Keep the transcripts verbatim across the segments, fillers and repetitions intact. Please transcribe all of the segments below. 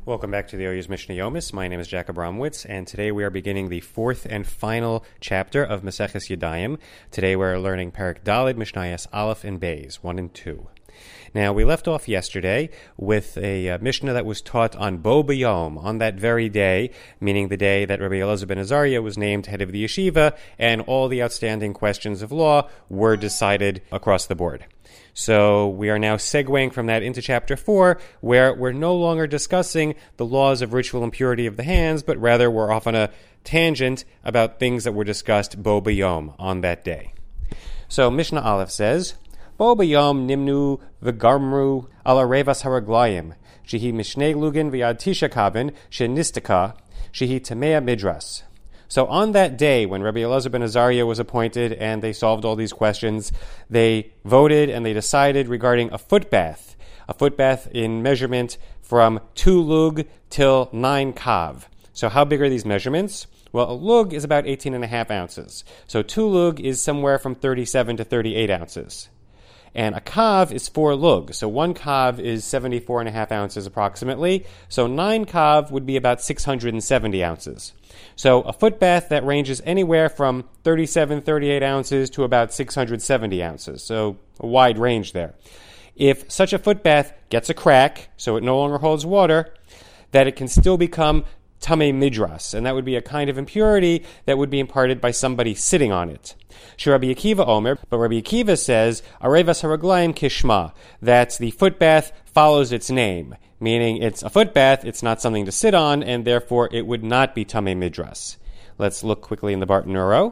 Welcome back to the O U's Mishnah Yomis. My name is Jack Abramowitz, and today we are beginning the fourth and final chapter of Maseches Yadayim. Today we're learning Perek Daled, Mishnayos Aleph and Beis, one and two. Now, we left off yesterday with a uh, Mishnah that was taught on Bo B'Yom, on that very day, meaning the day that Rabbi Elazar ben Azariah was named head of the yeshiva, and all the outstanding questions of law were decided across the board. So we are now segueing from that into chapter four, where we're no longer discussing the laws of ritual impurity of the hands, but rather we're off on a tangent about things that were discussed Bo B'Yom, on that day. So Mishnah Aleph says, Bo B'Yom nimnu v'garmru ala revas haraglayim, shehi mishnei lugin v'yad tisha kavin, shenistika, shehi tamea midras. So on that day, when Rabbi Elazar ben Azariah was appointed and they solved all these questions, they voted and they decided regarding a foot bath, a foot bath in measurement from two lug till nine kav. So how big are these measurements? Well, a lug is about eighteen and a half ounces. So two lug is somewhere from thirty-seven to thirty-eight ounces. And a kav is four lug. So one kav is seventy-four and a half ounces approximately. So nine kav would be about six hundred seventy ounces. So a foot bath that ranges anywhere from thirty-seven, thirty-eight ounces to about six hundred seventy ounces. So a wide range there. If such a foot bath gets a crack, so it no longer holds water, that it can still become tamei midras, and that would be a kind of impurity that would be imparted by somebody sitting on it. Rabbi Akiva Omer, but Rabbi Akiva says, Arevas haraglayim kishma, that the foot bath follows its name, meaning it's a foot bath, it's not something to sit on, and therefore it would not be tamei midras. Let's look quickly in the Barton Neuro.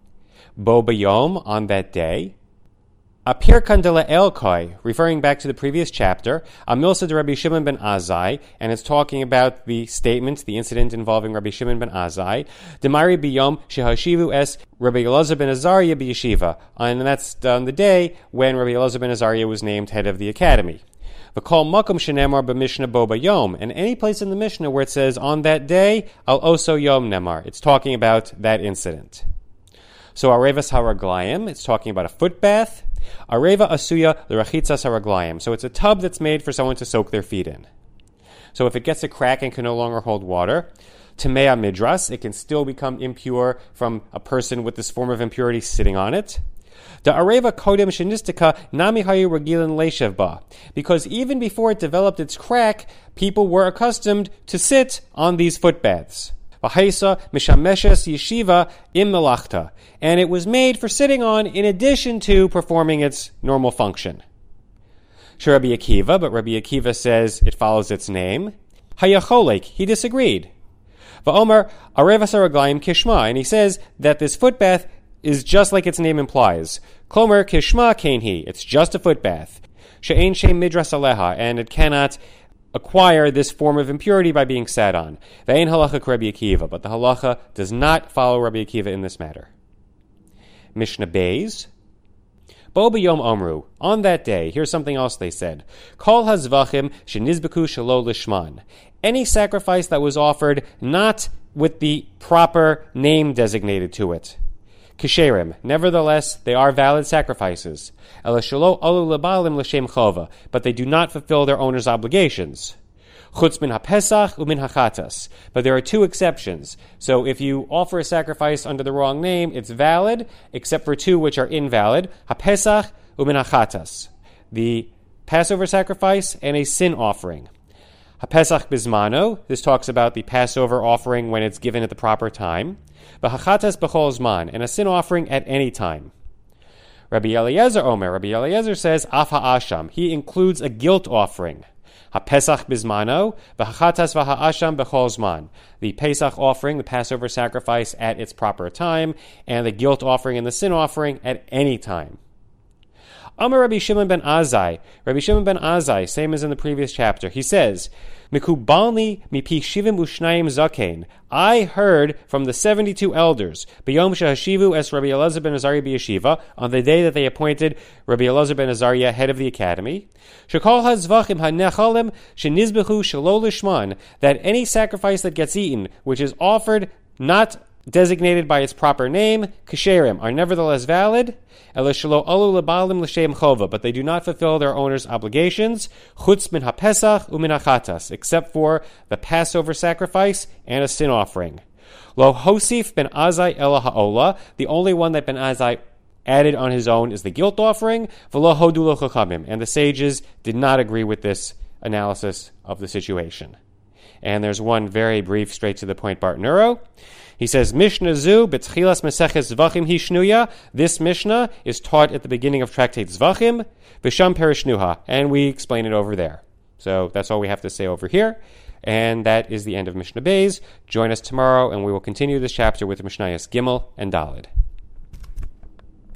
Bo B'Yom, on that day. Apir Kandela Elkoi, referring back to the previous chapter, Amilsa de Rabbi Shimon ben Azai, and it's talking about the statement, the incident involving Rabbi Shimon ben Azai, Demari B'Yom Shehashivu es Rabbi Elazar ben Azariah b'Yeshiva, and that's on the day when Rabbi Elazar ben Azariah was named head of the academy. V'kol makom shenemar b'Mishnah Bo B'Yom, and any place in the Mishnah where it says on that day, al oso yom nemar, it's talking about that incident. So Arevas haraglayim, it's talking about a foot bath. Areva asuya l'rachitzas haraglayim. So it's a tub that's made for someone to soak their feet in. So if it gets a crack and can no longer hold water, tamea midras, it can still become impure from a person with this form of impurity sitting on it. The areva kodem shenistika nami hayu regilin leishev ba, because even before it developed its crack, people were accustomed to sit on these foot baths. V'haisa mishameshes yeshiva im melachta, and it was made for sitting on in addition to performing its normal function. Rabbi Akiva, but Rabbi Akiva says it follows its name. Hayacholek, he disagreed. Va'omer arevas haraglayim kishma, and he says that this foot bath is just like its name implies. Klomer kishma kainhi, it's just a foot bath. She'ein shem midras aleha, and it cannot acquire this form of impurity by being sat on. Ve'ein halacha Rabbi Akiva, but the halacha does not follow Rabbi Akiva in this matter. Mishnah Beis. Bo B'Yom Omru, on that day, here's something else they said. Kol hazvachim shenizbeku shelo lishman. Any sacrifice that was offered not with the proper name designated to it. Kisherim, nevertheless, they are valid sacrifices. Ela shelo alu lebalim l'shem chova, but they do not fulfill their owner's obligations. Chutz min hapesach umin hachatas, but there are two exceptions. So if you offer a sacrifice under the wrong name, it's valid, except for two which are invalid: hapesach umin hachatas, the Passover sacrifice and a sin offering. Hapesach bismano, this talks about the Passover offering when it's given at the proper time. V'hachatas b'chol zman, and a sin offering at any time. Rabbi Eliezer Omer, Rabbi Eliezer says, af ha'asham, he includes a guilt offering. HaPesach bismano, v'hachatas v'ha'asham b'chol zman, the Pesach offering, the Passover sacrifice at its proper time, and the guilt offering and the sin offering at any time. Amar Rabbi Shimon ben Azai, Rabbi Shimon ben Azai, same as in the previous chapter, he says, Mikubalni mipi shivim ushnayim zakein. I heard from the seventy-two elders, b'yom shehashivu es Rabbi Elazar ben Azariah b'yeshiva, on the day that they appointed Rabbi Elazar ben Azariah head of the academy, shekol hazvachim hanechalim shenizbechu shelo lishman, that any sacrifice that gets eaten, which is offered not designated by its proper name, kasherim, are nevertheless valid, but they do not fulfill their owner's obligations, chutz min hapesach umin hachatas, except for the Passover sacrifice and a sin offering. Lo hosif ben azai ela ha'ola, the only one that ben azai added on his own is the guilt offering, v'lo hodu lo chachamim, and the sages did not agree with this analysis of the situation. And there's one very brief, straight to the point Bartenura. He says, Mishnah zu betchilas meseches zvachim hishnuya. This Mishnah is taught at the beginning of Tractate Zvachim, v'sham perishnuha, and we explain it over there. So that's all we have to say over here. And that is the end of Mishnah Beis. Join us tomorrow, and we will continue this chapter with Mishnayos Gimel and Daled.